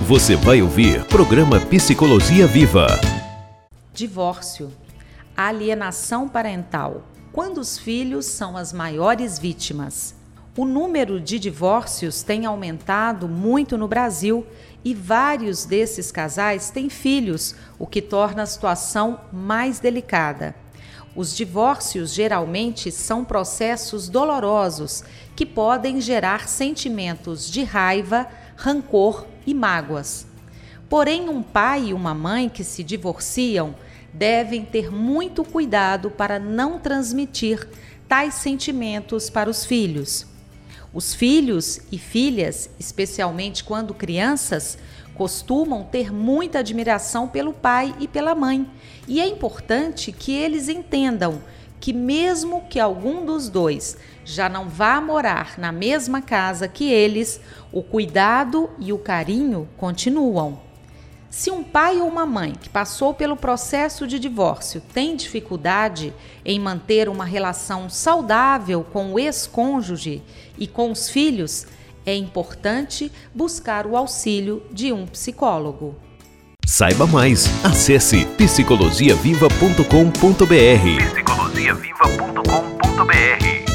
Você vai ouvir programa Psicologia Viva. Divórcio, alienação parental, quando os filhos são as maiores vítimas. O número de divórcios tem aumentado muito no Brasil e vários desses casais têm filhos, o que torna a situação mais delicada. Os divórcios geralmente são processos dolorosos que podem gerar sentimentos de raiva, rancor e mágoas. Porém, um pai e uma mãe que se divorciam devem ter muito cuidado para não transmitir tais sentimentos para os filhos. Os filhos e filhas, especialmente quando crianças, costumam ter muita admiração pelo pai e pela mãe, e é importante que eles entendam que mesmo que algum dos dois já não vá morar na mesma casa que eles, o cuidado e o carinho continuam. Se um pai ou uma mãe que passou pelo processo de divórcio tem dificuldade em manter uma relação saudável com o ex-cônjuge e com os filhos, é importante buscar o auxílio de um psicólogo. Saiba mais, acesse psicologiaviva.com.br. psicologiaviva.com.br